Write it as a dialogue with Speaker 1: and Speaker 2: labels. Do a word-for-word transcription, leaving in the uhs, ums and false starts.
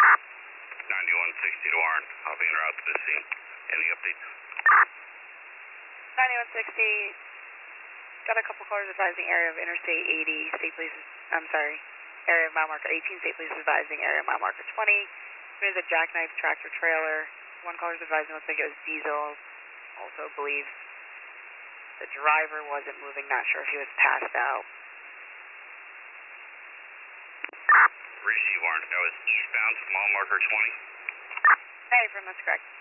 Speaker 1: ninety-one sixty to Warren. I'll be en route to the scene. Any updates?
Speaker 2: ninety-one sixty, got a couple cars advising area of Interstate eighty, state police, I'm sorry, area of mile marker eighteen, state police advising area of mile marker twenty. There's a jackknife tractor trailer. One caller's advising, looks like it was diesel. Also believe the driver wasn't moving, not sure if he was passed out.
Speaker 1: Receive, Warren. That was eastbound, mile marker twenty.
Speaker 2: Hey, from that's correct.